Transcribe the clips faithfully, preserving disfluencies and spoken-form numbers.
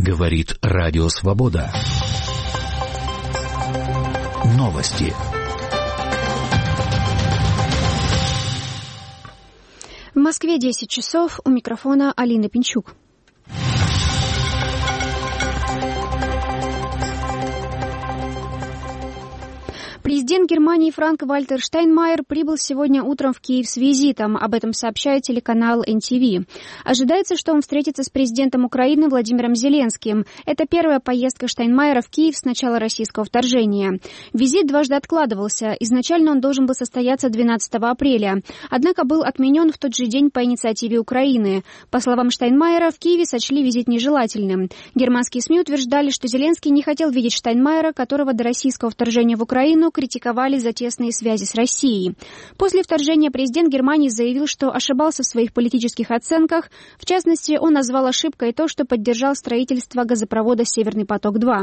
Говорит Радио Свобода. Новости. В Москве десять часов. У микрофона Алина Пинчук. Президент Германии Франк-Вальтер Штайнмайер прибыл сегодня утром в Киев с визитом. Об этом сообщает телеканал эн ти ви. Ожидается, что он встретится с президентом Украины Владимиром Зеленским. Это первая поездка Штайнмайера в Киев с начала российского вторжения. Визит дважды откладывался. Изначально он должен был состояться двенадцатого апреля. Однако был отменен в тот же день по инициативе Украины. По словам Штайнмайера, в Киеве сочли визит нежелательным. Германские СМИ утверждали, что Зеленский не хотел видеть Штайнмайера, которого до российского вторжения в Украину критиковали за тесные связи с Россией. После вторжения президент Германии заявил, что ошибался в своих политических оценках. В частности, он назвал ошибкой то, что поддержал строительство газопровода «Северный поток-два».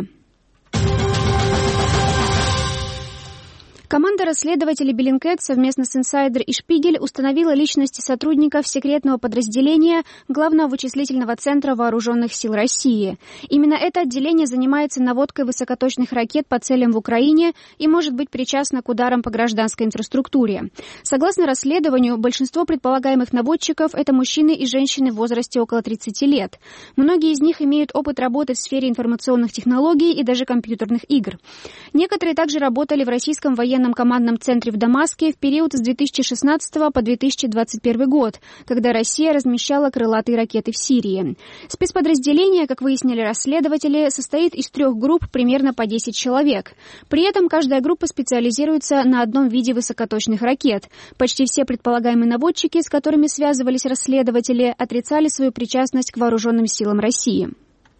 Команда расследователей Bellingcat совместно с Insider и Шпигель установила личности сотрудников секретного подразделения Главного вычислительного центра Вооруженных сил России. Именно это отделение занимается наводкой высокоточных ракет по целям в Украине и может быть причастно к ударам по гражданской инфраструктуре. Согласно расследованию, большинство предполагаемых наводчиков – это мужчины и женщины в возрасте около тридцати лет. Многие из них имеют опыт работы в сфере информационных технологий и даже компьютерных игр. Некоторые также работали в российском военном командном центре в Дамаске в период с две тысячи шестнадцатого по две тысячи двадцать первый год, когда Россия размещала крылатые ракеты в Сирии. Спецподразделение, как выяснили расследователи, состоит из трех групп примерно по десять человек. При этом каждая группа специализируется на одном виде высокоточных ракет. Почти все предполагаемые наводчики, с которыми связывались расследователи, отрицали свою причастность к вооруженным силам России.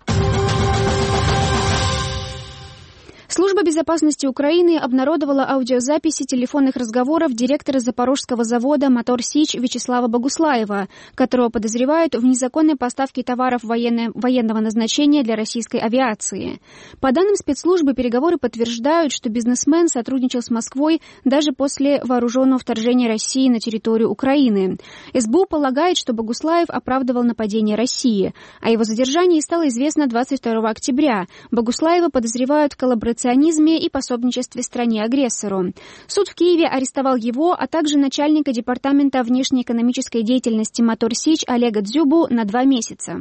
Служба безопасности Украины обнародовала аудиозаписи телефонных разговоров директора Запорожского завода «Мотор Сич» Вячеслава Богуслаева, которого подозревают в незаконной поставке товаров военной, военного назначения для российской авиации. По данным спецслужбы, переговоры подтверждают, что бизнесмен сотрудничал с Москвой даже после вооруженного вторжения России на территорию Украины. эс бэ у полагает, что Богуслаев оправдывал нападение России. О его задержании стало известно двадцать второго октября. Богуслаева подозревают в коллаборационизме и пособничестве стране-агрессору. Суд в Киеве арестовал его, а также начальника департамента внешнеэкономической деятельности «Мотор Сич» Олега Дзюбу на два месяца.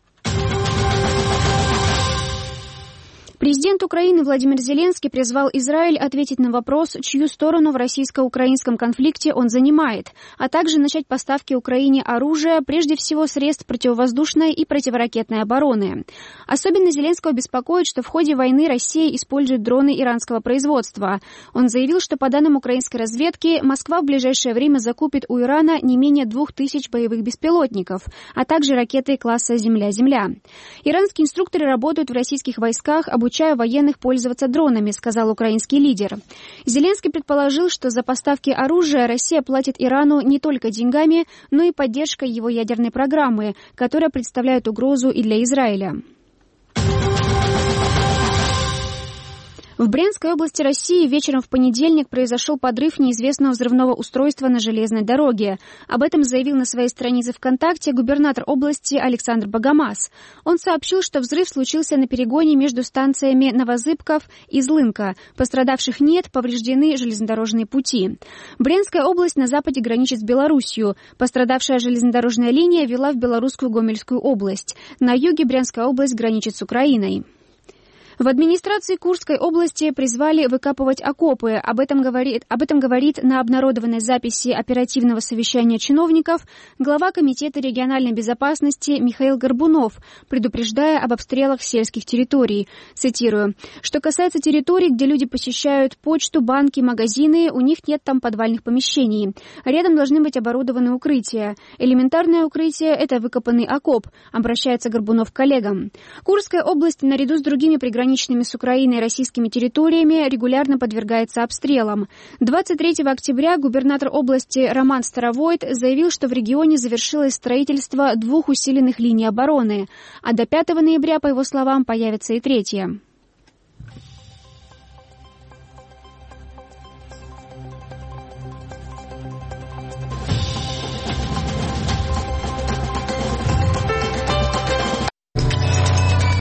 Президент Украины Владимир Зеленский призвал Израиль ответить на вопрос, чью сторону в российско-украинском конфликте он занимает, а также начать поставки Украине оружия, прежде всего средств противовоздушной и противоракетной обороны. Особенно Зеленского беспокоит, что в ходе войны Россия использует дроны иранского производства. Он заявил, что по данным украинской разведки, Москва в ближайшее время закупит у Ирана не менее двух тысяч боевых беспилотников, а также ракеты класса «Земля-Земля». Иранские инструкторы работают в российских войсках, обучая обучая военных пользоваться дронами, сказал украинский лидер. Зеленский предположил, что за поставки оружия Россия платит Ирану не только деньгами, но и поддержкой его ядерной программы, которая представляет угрозу и для Израиля. В Брянской области России вечером в понедельник произошел подрыв неизвестного взрывного устройства на железной дороге. Об этом заявил на своей странице ВКонтакте губернатор области Александр Богомаз. Он сообщил, что взрыв случился на перегоне между станциями Новозыбков и Злынка. Пострадавших нет, повреждены железнодорожные пути. Брянская область на западе граничит с Белоруссией. Пострадавшая железнодорожная линия вела в белорусскую Гомельскую область. На юге Брянская область граничит с Украиной. В администрации Курской области призвали выкапывать окопы. Об этом говорит, об этом говорит на обнародованной записи оперативного совещания чиновников глава Комитета региональной безопасности Михаил Горбунов, предупреждая об обстрелах сельских территорий. Цитирую. «Что касается территорий, где люди посещают почту, банки, магазины, у них нет там подвальных помещений. Рядом должны быть оборудованы укрытия. Элементарное укрытие – это выкопанный окоп», обращается Горбунов к коллегам. Курская область наряду с другими приграничными с Украиной и российскими территориями регулярно подвергается обстрелам. двадцать третьего октября губернатор области Роман Старовойт заявил, что в регионе завершилось строительство двух усиленных линий обороны, а до пятого ноября, по его словам, появится и третья.